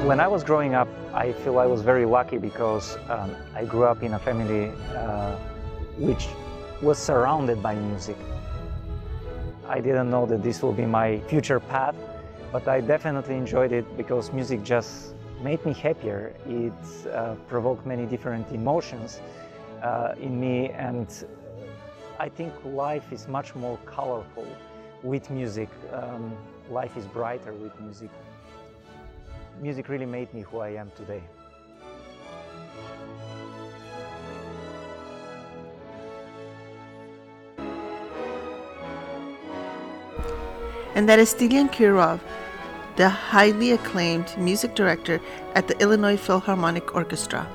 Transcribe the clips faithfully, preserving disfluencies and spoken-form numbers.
When I was growing up, I feel I was very lucky because um, I grew up in a family uh, which was surrounded by music. I didn't know that this will be my future path, but I definitely enjoyed it because music just made me happier. It uh, provoked many different emotions uh, in me, and I think life is much more colorful with music. Um, life is brighter with music. Music really made me who I am today. And that is Stilian Kirov, the highly acclaimed music director at the Illinois Philharmonic Orchestra.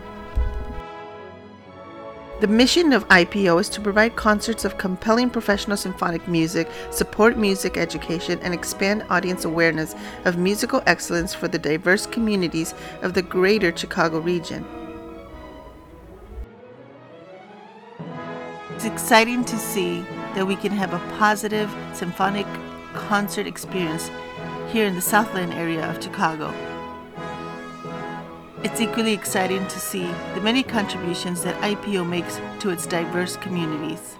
The mission of I P O is to provide concerts of compelling professional symphonic music, support music education, and expand audience awareness of musical excellence for the diverse communities of the greater Chicago region. It's exciting to see that we can have a positive symphonic concert experience here in the Southland area of Chicago. It's equally exciting to see the many contributions that I P O makes to its diverse communities.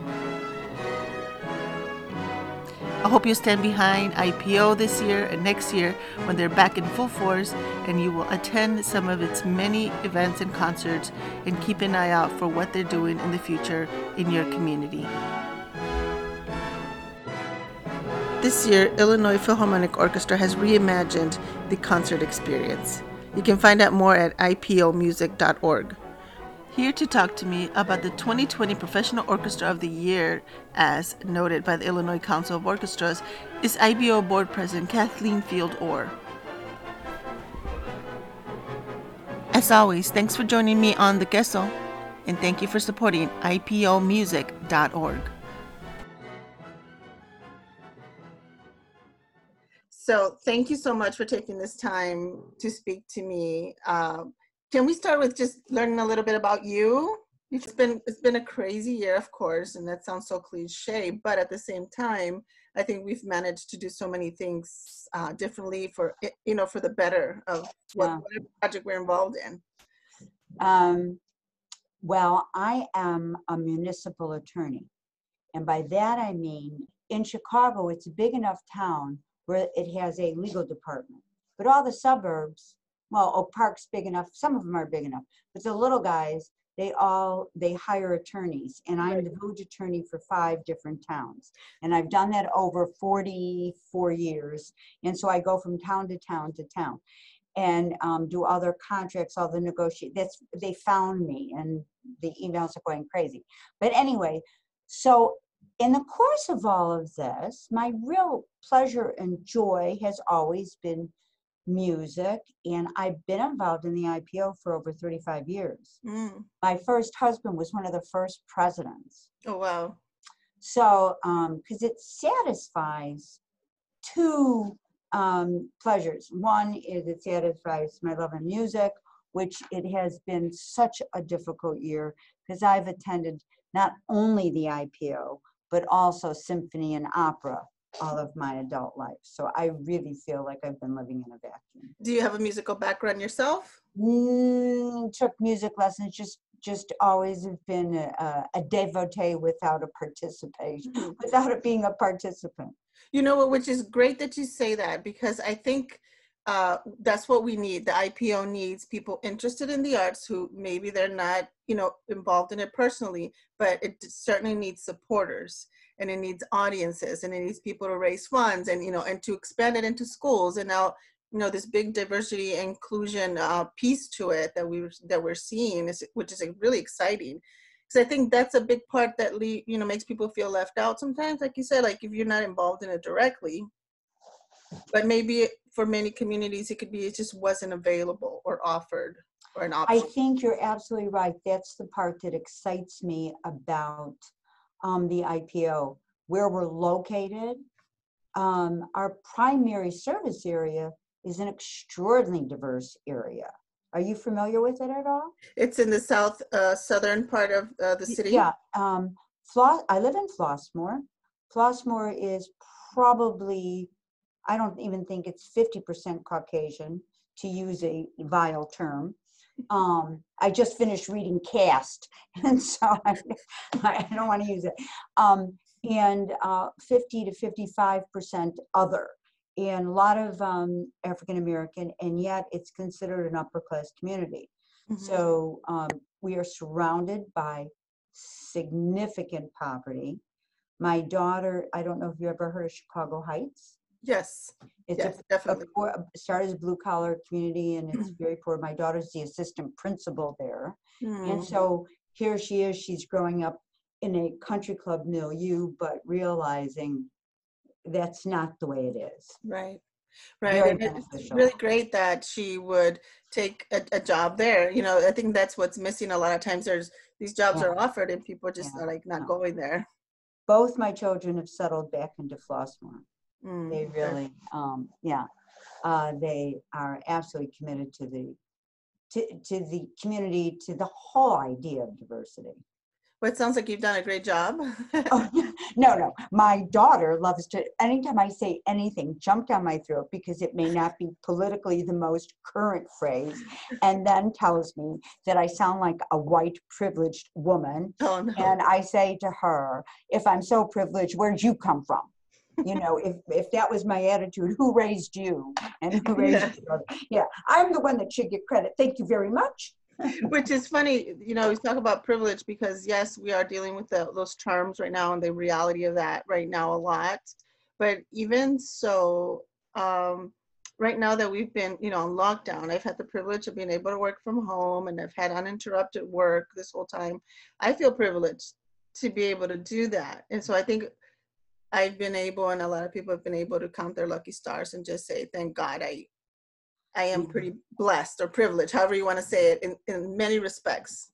I hope you stand behind I P O this year and next year when they're back in full force, and you will attend some of its many events and concerts and keep an eye out for what they're doing in the future in your community. This year, Illinois Philharmonic Orchestra has reimagined the concert experience. You can find out more at I P O music dot org. Here to talk to me about the twenty twenty Professional Orchestra of the Year, as noted by the Illinois Council of Orchestras, is I B O Board President Kathleen Field Orr. As always, thanks for joining me on The Queso, and thank you for supporting I P O music dot org. So thank you so much for taking this time to speak to me. Uh, can we start with just learning a little bit about you? It's been it's been a crazy year, of course, and that sounds so cliche, but at the same time, I think we've managed to do so many things uh, differently for you know for the better of what Yeah. whatever project we're involved in. Um, well, I am a municipal attorney. And by that I mean, in Chicago, it's a big enough town where it has a legal department. But all the suburbs, well, Oak Park's big enough, some of them are big enough, but the little guys, they all, they hire attorneys. And I'm the village attorney for five different towns. And I've done that over forty-four years. And so I go from town to town to town and um, do all their contracts, all the negotiate. That's, they found me and the emails are going crazy. But anyway, so in the course of all of this, my real pleasure and joy has always been music. And I've been involved in the I P O for over thirty-five years. Mm. My first husband was one of the first presidents. Oh, wow. So, um, because it satisfies two um, pleasures. One is it satisfies my love of music, which it has been such a difficult year because I've attended not only the I P O, but also symphony and opera all of my adult life. So I really feel like I've been living in a vacuum. Do you have a musical background yourself? Mm, took music lessons, just just always have been a, a devotee without a participation, Mm-hmm. without it being a participant. You know what, which is great that you say that, because I think uh, that's what we need. The I P O needs people interested in the arts who maybe they're not, you know, involved in it personally, but it certainly needs supporters, and it needs audiences, and it needs people to raise funds, and, you know, and to expand it into schools. And now, you know, this big diversity and inclusion uh, piece to it that we that we're seeing, is, which is really exciting. Because I think that's a big part that le- you know makes people feel left out sometimes, like you said, like if you're not involved in it directly. But maybe for many communities, it could be it just wasn't available or offered or an option. I think you're absolutely right. That's the part that excites me about um, the I P O, where we're located. Um, our primary service area is an extraordinarily diverse area. Are you familiar with it at all? It's in the south uh, southern part of uh, the city. Yeah. Um, Floss, I live in Flossmoor. Flossmoor is probably, I don't even think it's fifty percent Caucasian, to use a vile term. Um, I just finished reading Caste, and so I, I don't want to use it. Um, and uh, fifty to fifty-five percent other, and a lot of um, African American, and yet it's considered an upper class community. Mm-hmm. So um, we are surrounded by significant poverty. My daughter, I don't know if you ever heard of Chicago Heights. Yes, it's yes, a, definitely. A poor, started as a blue collar community, and it's very poor. My daughter's the assistant principal there, mm. and so here she is. She's growing up in a country club milieu, but realizing that's not the way it is. Right, right. Very and beneficial. It's really great that she would take a, a job there. You know, I think that's what's missing a lot of times. There's these jobs yeah. are offered, and people just yeah. are like not no. going there. Both my children have settled back into Flossmoor. Mm, they really, okay. um, yeah, uh, they are absolutely committed to the, to, to the community, to the whole idea of diversity. Well, it sounds like you've done a great job. Oh, no, no, my daughter loves to, anytime I say anything, jump down my throat because it may not be politically the most current phrase, and then tells me that I sound like a white privileged woman. Oh, no. And I say to her, if I'm so privileged, where'd you come from? You know, if, if that was my attitude, who raised you? And who raised yeah. you? Yeah, I'm the one that should get credit. Thank you very much. Which is funny, you know, we talk about privilege because, yes, we are dealing with the, those terms right now and the reality of that right now a lot. But even so, um, right now that we've been, you know, on lockdown, I've had the privilege of being able to work from home, and I've had uninterrupted work this whole time. I feel privileged to be able to do that. And so I think I've been able, and a lot of people have been able to count their lucky stars and just say, thank God I I am pretty blessed or privileged, however you want to say it, in, in many respects.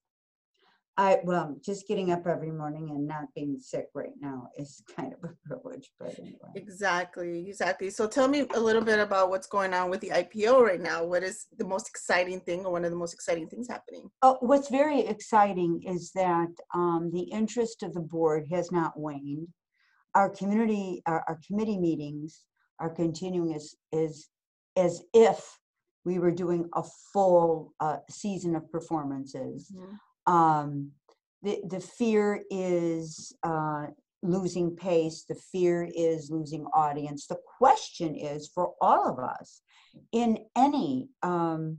I, well, just getting up every morning and not being sick right now is kind of a privilege, but anyway. Exactly, exactly. So tell me a little bit about what's going on with the I P O right now. What is the most exciting thing, or one of the most exciting things happening? Oh, what's very exciting is that um, the interest of the board has not waned. Our community, our, our committee meetings are continuing as, as, as if we were doing a full uh, season of performances. Mm-hmm. um, the, the fear is uh, losing pace. The fear is losing audience. The question is for all of us in any um,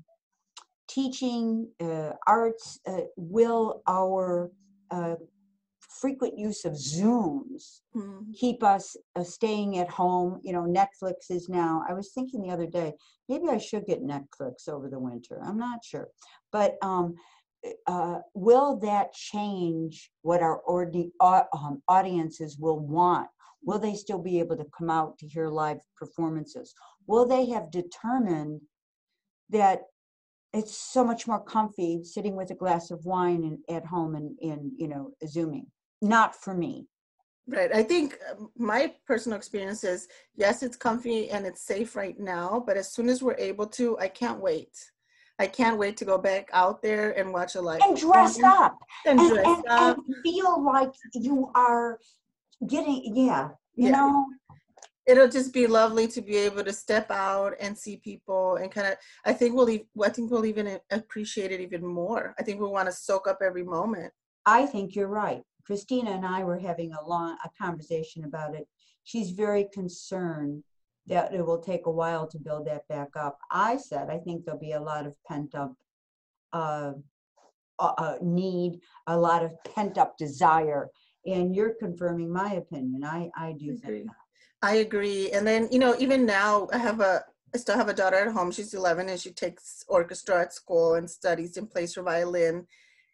teaching, uh, arts, uh, will our uh, frequent use of Zooms mm-hmm. keep us uh, staying at home? You know, Netflix is now, I was thinking the other day, maybe I should get Netflix over the winter. I'm not sure. But um, uh, will that change what our ordi- uh, um, audiences will want? Will they still be able to come out to hear live performances? Will they have determined that it's so much more comfy sitting with a glass of wine and, at home and, and, you know, Zooming? Not for me. Right. I think my personal experience is, yes, it's comfy and it's safe right now, but as soon as we're able to, I can't wait. I can't wait to go back out there and watch a live. And dress up. And, and dress and, up. And feel like you are getting, yeah, you yeah. know. It'll just be lovely to be able to step out and see people and kind of, I think we'll, I think we'll even appreciate it even more. I think we'll want to soak up every moment. I think you're right. Christina and I were having a long a conversation about it. She's very concerned that it will take a while to build that back up. I said, I think there'll be a lot of pent up uh, uh, need, a lot of pent up desire. And you're confirming my opinion. I, I do I think that. I agree. And then, you know, even now I have a, I still have a daughter at home. She's eleven and she takes orchestra at school and studies and plays her violin.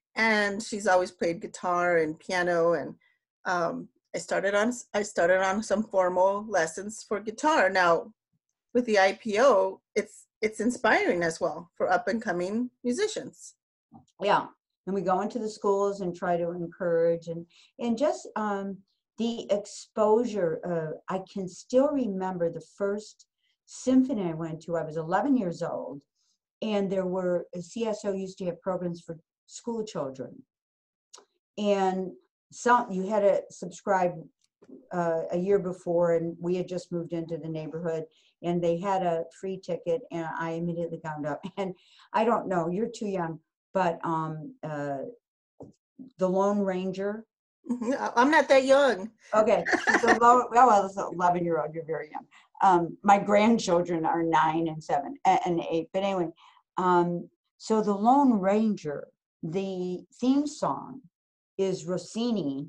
And she's always played guitar and piano. And um, I started on I started on some formal lessons for guitar. Now, with the I P O, it's it's inspiring as well for up and coming musicians. Yeah, and we go into the schools and try to encourage and and just um, the exposure. Uh, I can still remember the first symphony I went to. I was eleven years old, and there were C S O used to have programs for school children, and some you had to subscribe uh, a year before, and we had just moved into the neighborhood, and they had a free ticket, and I immediately got up. And I don't know, you're too young, but um, uh, the Lone Ranger. Mhm. I- I'm not that young. Okay, so the Lone, well, I was eleven year old, you're very young. Um, my grandchildren are nine and seven a- and eight, but anyway, um, so the Lone Ranger, the theme song is Rossini,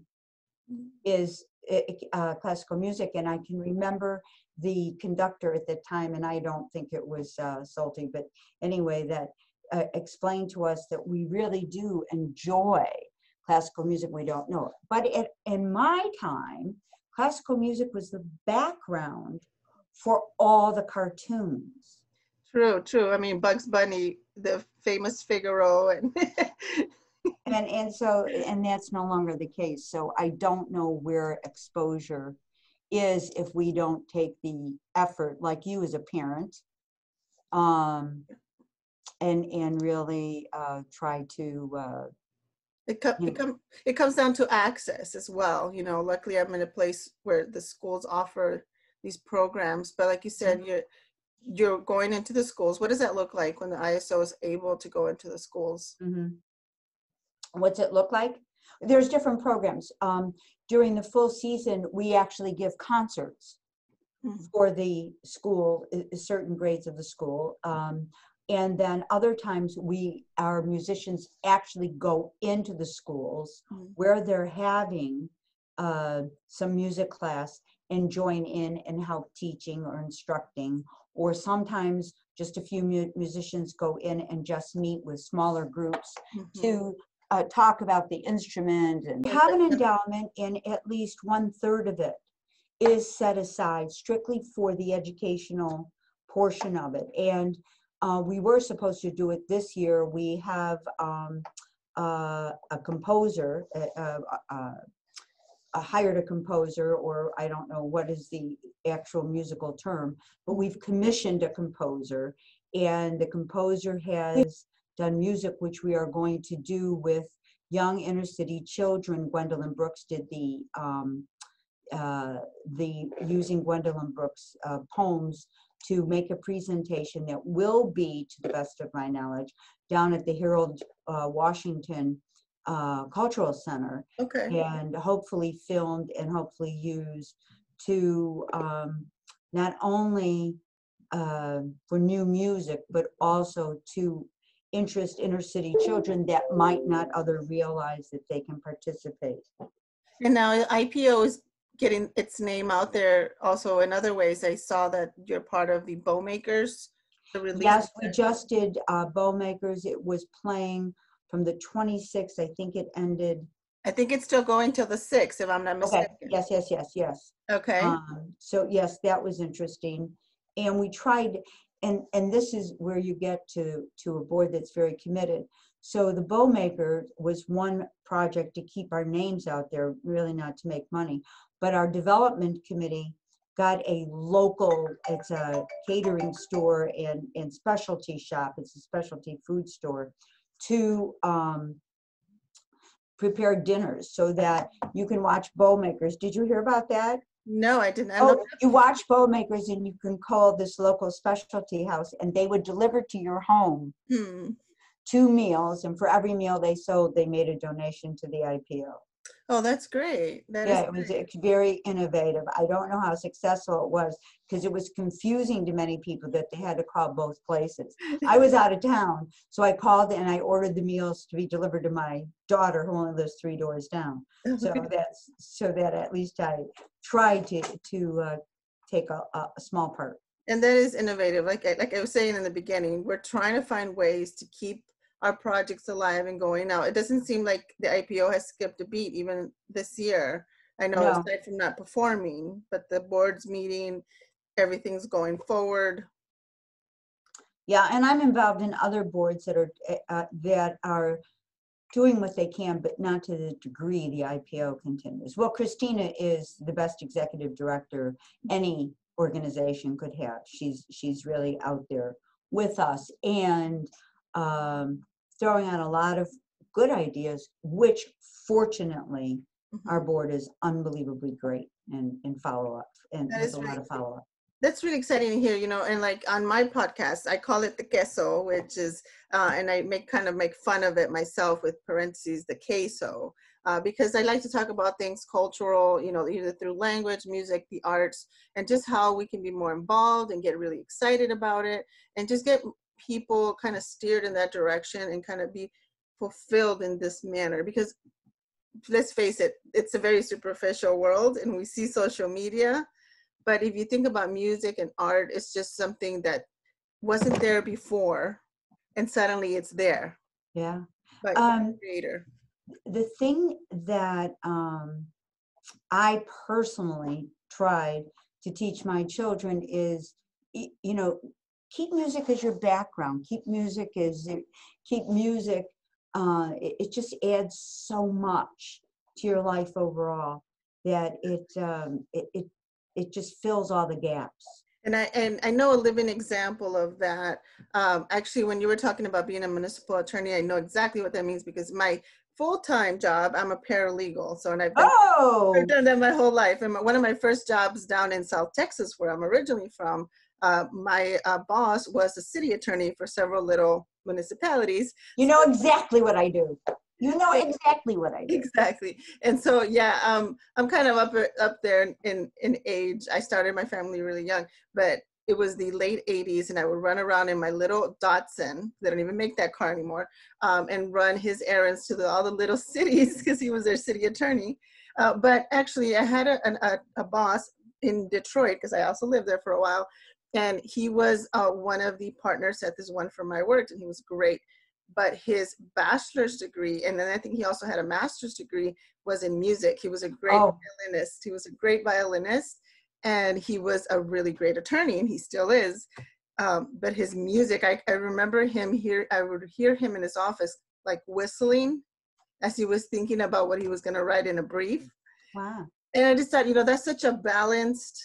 is uh, uh, classical music, and I can remember the conductor at the time, and I don't think it was uh, Solti, but anyway, that uh, explained to us that we really do enjoy classical music. We don't know it, but it, in my time, classical music was the background for all the cartoons. True, true. I mean, Bugs Bunny, the famous Figaro, and And and so and that's no longer the case. So I don't know where exposure is if we don't take the effort, like you as a parent, um, and and really uh, try to uh, it, co- you it, know. come, it comes down to access as well. You know, luckily I'm in a place where the schools offer these programs, but like you said, you're you're going into the schools. What does that look like when the I S O is able to go into the schools? Mhm. What's it look like? There's different programs. Um, during the full season, we actually give concerts Mhm. for the school, i- i- certain grades of the school. Um, and then other times we, our musicians actually go into the schools Mhm. where they're having uh, some music class and join in and help teaching or instructing. Or sometimes just a few mu- musicians go in and just meet with smaller groups Mhm. to uh, talk about the instrument. And we have an endowment, and at least one third of it is set aside strictly for the educational portion of it. And uh, we were supposed to do it this year. We have um, uh, a composer, uh, uh, uh, uh, hired a composer, or I don't know what is the actual musical term, but we've commissioned a composer, and the composer has done music which we are going to do with young inner city children. Gwendolyn Brooks did the um, uh, the using Gwendolyn Brooks uh, poems to make a presentation that will be, to the best of my knowledge, down at the Harold uh, Washington uh, Cultural Center, Okay. and hopefully filmed and hopefully used to um, not only uh, for new music, but also to interest inner city children that might not other realize that they can participate. And now I P O is getting its name out there also in other ways. I saw that you're part of the Bowmakers, the release. Yes, we just did uh, Bowmakers. It was playing from the twenty-sixth. I think it ended. I think it's still going till the sixth, if I'm not Okay, mistaken. yes, yes, yes, yes. Okay. Um, so yes, that was interesting. And we tried, and, and this is where you get to, to a board that's very committed. So the Bowmaker was one project to keep our names out there, really not to make money. But our development committee got a local, it's a catering store and, and specialty shop, it's a specialty food store, to um, prepare dinners so that you can watch Bowmakers. Did you hear about that? No, I didn't. I'm not- Oh, you watch Bowmakers and you can call this local specialty house and they would deliver to your home Hmm. two meals, and for every meal they sold, they made a donation to the I P O. Oh, that's great. That Yeah, is it was great. it's very innovative. I don't know how successful it was because it was confusing to many people that they had to call both places. I was out of town, so I called and I ordered the meals to be delivered to my daughter, who only lives three doors down. So that's so that at least I tried to to uh, take a, a small part. And that is innovative. Like I, like I was saying in the beginning, we're trying to find ways to keep our projects alive and going. Now, it doesn't seem like the I P O has skipped a beat even this year. I know No. aside from not performing, but the board's meeting, everything's going forward. Yeah, and I'm involved in other boards that are uh, that are doing what they can, but not to the degree the I P O continues. Well, Christina is the best executive director any organization could have. She's she's really out there with us and um, throwing out a lot of good ideas, which fortunately Mhm. our board is unbelievably great. and, and follow up, and That with is a lot really of follow up. That's really exciting to hear, you know, and like on my podcast, I call it the queso, which is, uh, and I make kind of make fun of it myself with parentheses, the queso, uh, because I like to talk about things cultural, you know, either through language, music, the arts, and just how we can be more involved and get really excited about it and just get people kind of steered in that direction and kind of be fulfilled in this manner. Because let's face it, it's a very superficial world and we see social media. But if you think about music and art, it's just something that wasn't there before, and suddenly it's there. Yeah. By, by Um, the creator. the thing that um, I personally tried to teach my children is, y- you know, keep music as your background. Keep music as, keep music. Uh, it, it just adds so much to your life overall that it, um, it, it, it just fills all the gaps. And I and I know a living example of that. Um, actually, when you were talking about being a municipal attorney, I know exactly what that means because my full-time job, I'm a paralegal. So, and I've done, Oh, I've done that my whole life. And my, one of my first jobs down in South Texas, where I'm originally from, uh, my uh, boss was a city attorney for several little municipalities. you know exactly what I do. You know So, exactly what I do. exactly. And so, yeah, um, I'm kind of up up there in, in age. I started my family really young, but it was the late eighties, and I would run around in my little Datsun. They don't even make that car anymore, um, and run his errands to the, all the little cities because he was their city attorney. Uh, but actually, I had a, an, a, a boss in Detroit because I also lived there for a while, and he was uh, one of the partners at this one firm I worked, and he was great. But his bachelor's degree, and then I think he also had a master's degree, was in music. He was a great Oh, violinist. He was a great violinist, and he was a really great attorney, and he still is. Um, but his music, I, I remember him here, I would hear him in his office, like whistling as he was thinking about what he was going to write in a brief. wow. And I just thought, you know, that's such a balanced.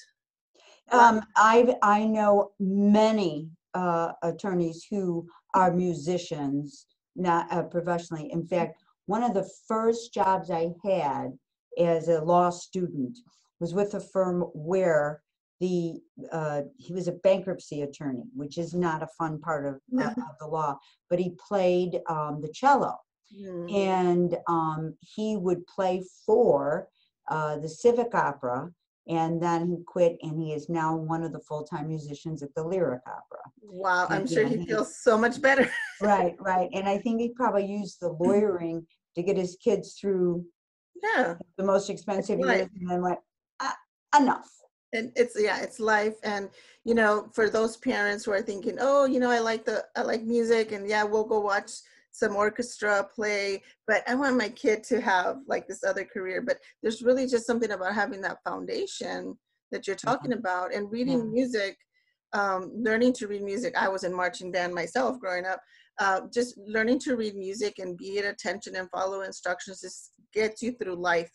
Um, I I know many uh, attorneys who are musicians, not uh, professionally. In fact, one of the first jobs I had as a law student was with a firm where the uh, he was a bankruptcy attorney, which is not a fun part of, uh, of the law, but he played um, the cello, Mm. and um, he would play for uh, the Civic Opera. And then he quit, and he is now one of the full-time musicians at the Lyric Opera. Wow, I'm And, sure yeah, he he- feels so much better. Right, right. And I think he probably used the lawyering to get his kids through Yeah. the most expensive Right. years, and then went, ah, enough. And it's, yeah, it's life. And you know, for those parents who are thinking, oh, you know, I like the I like music, and yeah, we'll go watch some orchestra play, but I want my kid to have like this other career. But there's really just something about having that foundation that you're talking about, and reading Yeah. music, um, learning to read music. I was in marching band myself growing up. Uh, just learning to read music and be at attention and follow instructions just gets you through life.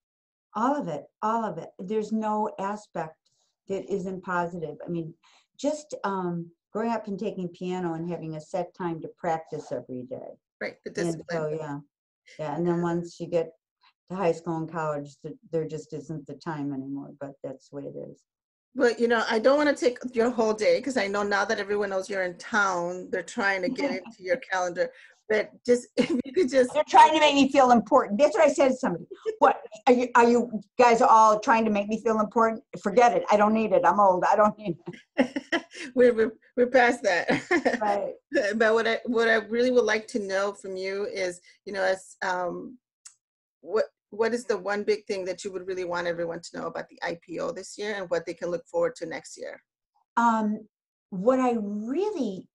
All of it, all of it. There's no aspect that isn't positive. I mean, just um, growing up and taking piano and having a set time to practice every day. Right, the And so, discipline. yeah, yeah. And then once you get to high school and college, th- there just isn't the time anymore, but that's the way it is. But you know, I don't want to take your whole day because I know now that everyone knows you're in town, they're trying to get into your calendar. But just if you could just They're trying to make me feel important. That's what I said to somebody. What, are you, are you guys all trying to make me feel important? Forget it. I don't need it. I'm old. I don't need it. we're, we're we're past that. Right. But what I what I really would like to know from you is, you know, as um, what what is the one big thing that you would really want everyone to know about the I P O this year, and what they can look forward to next year? Um, what I really,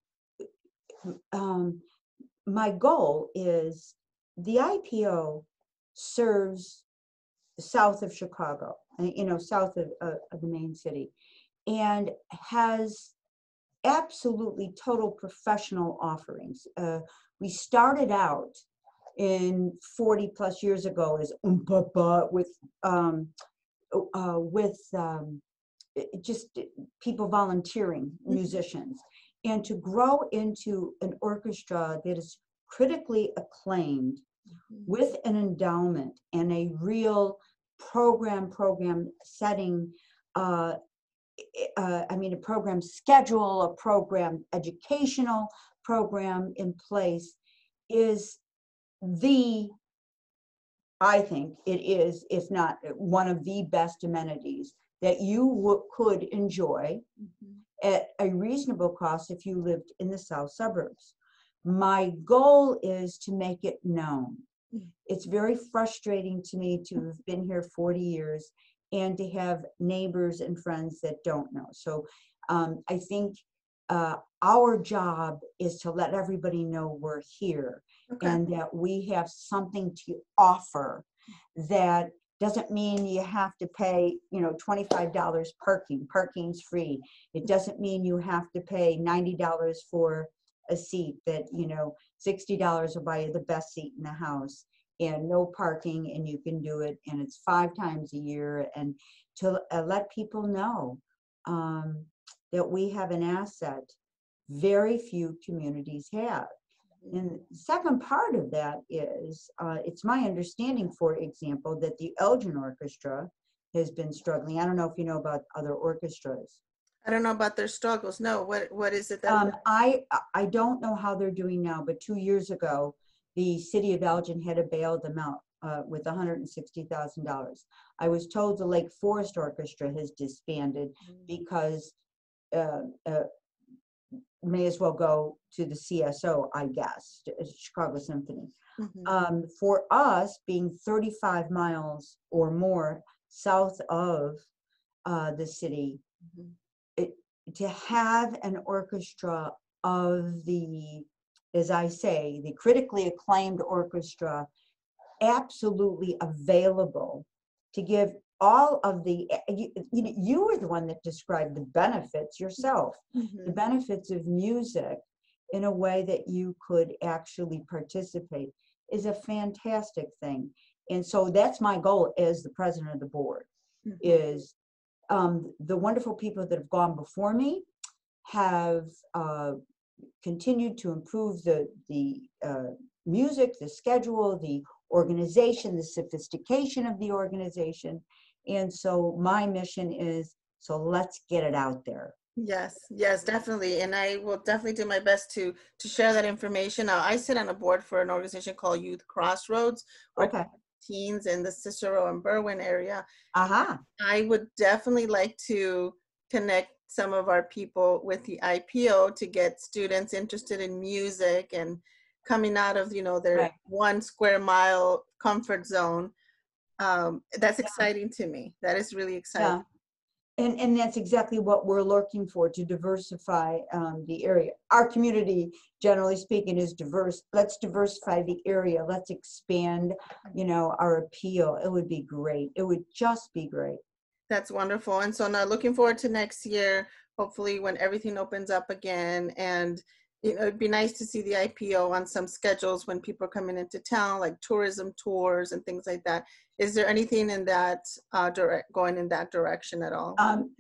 um, my goal is the I P O serves south of Chicago, uh, you know, south of, uh, of the main city, and has absolutely total professional offerings. Uh, we started out in forty plus years ago as umpapa with um, uh, with um, just people volunteering, musicians, and to grow into an orchestra that is critically acclaimed with an endowment and a real program, program setting, uh, uh, I mean, a program schedule, a program educational program in place is the, I think it is, if not one of the best amenities that you w- could enjoy Mhm. at a reasonable cost if you lived in the south suburbs. My goal is to make it known. Mm. It's very frustrating to me to have been here forty years and to have neighbors and friends that don't know. So um, I think uh, our job is to let everybody know we're here Okay. and that we have something to offer that doesn't mean you have to pay, you know, twenty-five dollars parking. Parking's free. It doesn't mean you have to pay ninety dollars for a seat, that, you know, sixty dollars will buy you the best seat in the house, and no parking, and you can do it, and it's five times a year. And to uh, let people know um, that we have an asset very few communities have. And the second part of that is, uh, it's my understanding, for example, that the Elgin Orchestra has been struggling. I don't know if you know about other orchestras. I don't know about their struggles. No, what what is it that? Um, I I don't know how they're doing now, but two years ago, the city of Elgin had to bail them out uh, with one hundred sixty thousand dollars. I was told the Lake Forest Orchestra has disbanded because uh, uh, may as well go to the C S O, I guess, to Chicago Symphony. Mhm. Um, for us, being thirty-five miles or more south of uh, the city, Mhm. it, to have an orchestra of the, as I say, the critically acclaimed orchestra, absolutely available to give all of the, you, you, know, you were the one that described the benefits yourself, the Mhm. benefits of music in a way that you could actually participate is a fantastic thing. And so that's my goal as the president of the board, Mhm. is um, the wonderful people that have gone before me have uh, continued to improve the, the uh, music, the schedule, the organization, the sophistication of the organization. And so my mission is, so let's get it out there. Yes, yes, definitely. And I will definitely do my best to to share that information. Now, I sit on a board for an organization called Youth Crossroads, where Okay. teens in the Cicero and Berwyn area. Aha. I would definitely like to connect some of our people with the I P O to get students interested in music and coming out of, you know, their Right. one square mile comfort zone. Um, that's Yeah. exciting to me. That is really exciting. Yeah. And, and that's exactly what we're looking for, to diversify um, the area. Our community, generally speaking, is diverse. Let's diversify the area. Let's expand, you know, our appeal. It would be great. It would just be great. That's wonderful. And so now looking forward to next year, hopefully when everything opens up again. And you know, it'd be nice to see the I P O on some schedules when people are coming into town, like tourism tours and things like that. Is there anything in that uh, direct going in that direction at all? Um,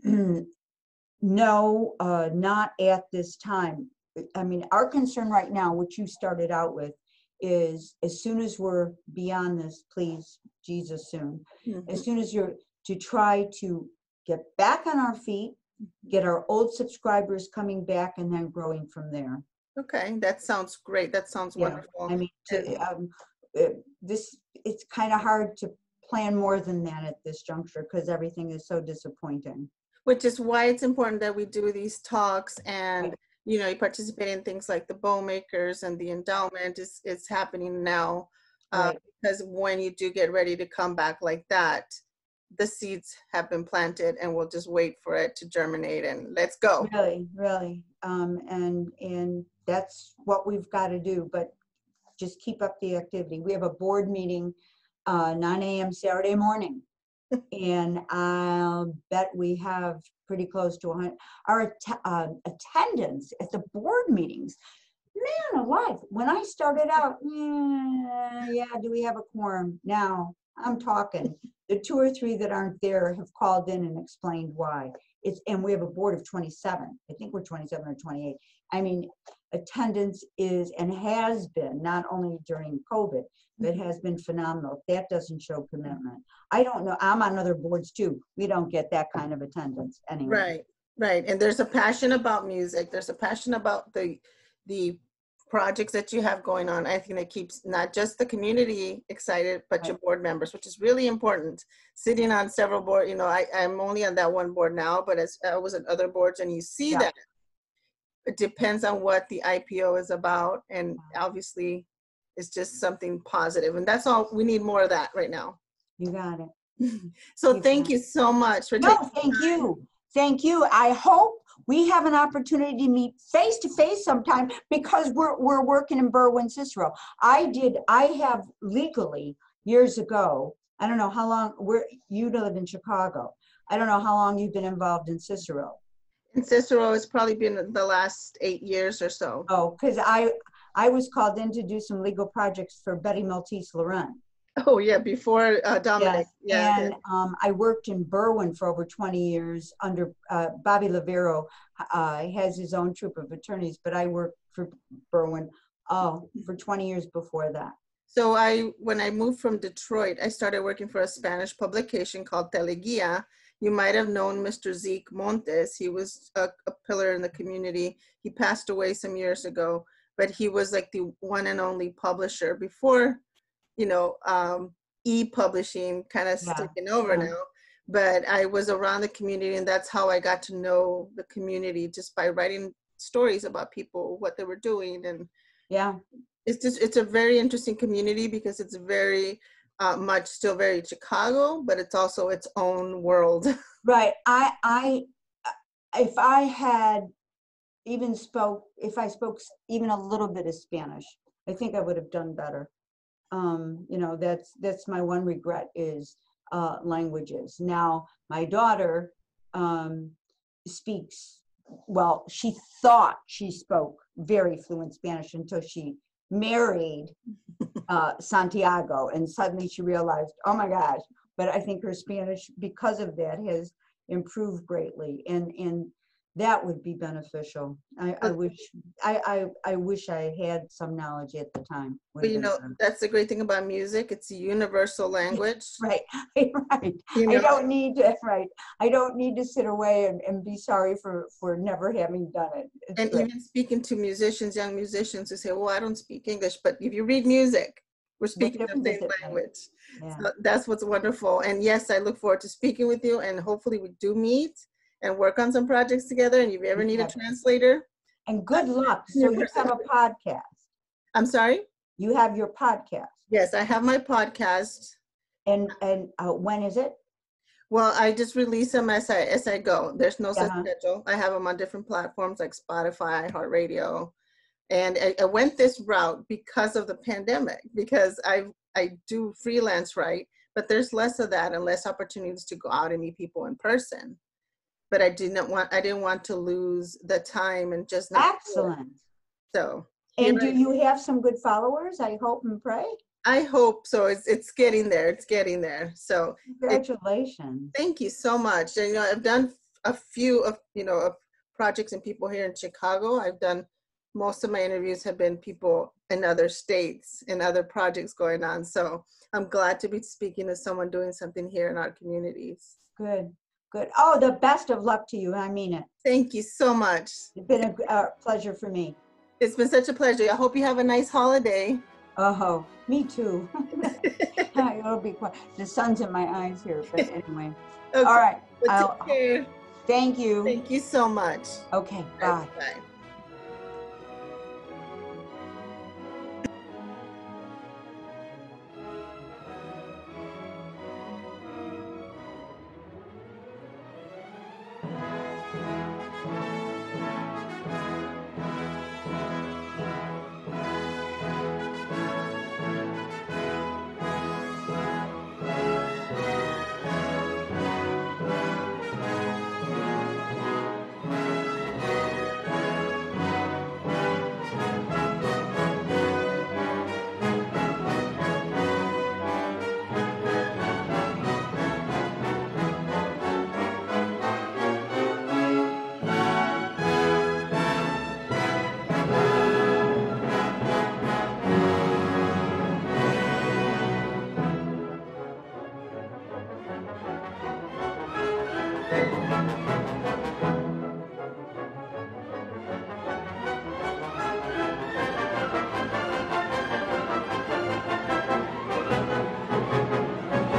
no, uh, not at this time. I mean, our concern right now, which you started out with, is as soon as we're beyond this, please, Jesus, soon, Mhm. as soon as you're to try to get back on our feet, get our old subscribers coming back, and then growing from there. Okay, that sounds great. That sounds Yeah, wonderful. I mean, And- to, um, uh, this, it's kind of hard to plan more than that at this juncture because everything is so disappointing. which is why it's important that we do these talks and Right. you know you participate in things like the bow makers and the endowment is is happening now uh, Right. because when you do get ready to come back like that, the seeds have been planted and we'll just wait for it to germinate and let's go. Really, really. Um, and, and that's what we've got to do, but just keep up the activity. We have a board meeting, uh, nine A M Saturday morning. And I'll bet we have pretty close to one hundred. Our att- uh, attendance at the board meetings, man alive, when I started out, yeah, yeah, do we have a quorum? Now I'm talking. The two or three that aren't there have called in and explained why. it's, and we have a board of twenty-seven. I think we're twenty-seven or twenty-eight. I mean, attendance is and has been, not only during COVID, but has been phenomenal. That doesn't show commitment. I don't know. I'm on other boards too. We don't get that kind of attendance anyway. Right, right. And there's a passion about music. There's a passion about the the projects that you have going on. I think that keeps not just the community excited, but your board members, which is really important. Sitting on several boards, you know, I, I'm only on that one board now, but as I was on other boards, and you see Yeah. that it depends on what the I P O is about, and obviously it's just something positive, and that's all we need, more of that right now. You got it. So You thank got you so much for No, taking thank you. Thank you. I hope we have an opportunity to meet face to face sometime, because we're we're working in Berwyn Cicero. I did, I have legally years ago, I don't know how long, where you live in Chicago. I don't know how long you've been involved in Cicero. in Cicero. It's probably been the last eight years or so. Oh, because I I was called in to do some legal projects for Betty Maltese Laurent. Oh yeah, before uh, Dominic. Yes. Yeah. And um, I worked in Berwyn for over twenty years under uh, Bobby Lavero. Uh, has his own troupe of attorneys, but I worked for Berwyn uh, for twenty years before that. So I, when I moved from Detroit, I started working for a Spanish publication called Teleguia. You might have known Mister Zeke Montes. He was a, a pillar in the community. He passed away some years ago, but he was like the one and only publisher before, you know, um, e-publishing kind of Yeah. taking over Yeah. now. But I was around the community, and that's how I got to know the community, just by writing stories about people, what they were doing. And Yeah. it's just, it's a very interesting community, because it's very uh, much still very Chicago, but it's also its own world. Right. I I if I had even spoke if I spoke even a little bit of Spanish, I think I would have done better. Um, you know, that's that's my one regret is uh, languages. Now, my daughter um, speaks, well, she thought she spoke very fluent Spanish until she married uh, Santiago, and suddenly she realized, oh my gosh, but I think her Spanish, because of that, has improved greatly, and and that would be beneficial. I, I wish I, I I wish I had some knowledge at the time. Would But have you been know, better. that's the great thing about music. It's a universal language. Right, right. You I know, don't need to, right. I don't need to sit away and, and be sorry for, for never having done it. It's and great. even speaking to musicians, young musicians who say, well, I don't speak English, but if you read music, we're speaking the difference same does it make? language. Yeah. So that's what's wonderful. And yes, I look forward to speaking with you, and hopefully we do meet and work on some projects together. And if you ever need a Yeah. translator, And good luck. So Your you have a person. podcast. I'm sorry? You have your podcast. Yes, I have my podcast. And and uh, when is it? Well, I just release them as I as I go. There's no such Uh-huh. schedule. I have them on different platforms like Spotify, iHeartRadio, and I, I went this route because of the pandemic. Because I I do freelance write, but there's less of that and less opportunities to go out and meet people in person. But I didn't want I didn't want to lose the time and just not do it. Excellent. So And here do I- you have some good followers? I hope and pray. I hope so. It's it's getting there. It's getting there. So Congratulations. thank you so much. And, you know, I've done a few of, you know, of projects and people here in Chicago. I've done, most of my interviews have been people in other states and other projects going on. So I'm glad to be speaking to someone doing something here in our communities. Good, good. Oh, the best of luck to you. I mean it. Thank you so much. It's been a uh, pleasure for me. It's been such a pleasure. I hope you have a nice holiday. Oh, me too. It'll be quiet. The sun's in my eyes here, but anyway. Okay, All right. but I'll- take care. Thank you. Thank you so much. Okay, bye. Bye.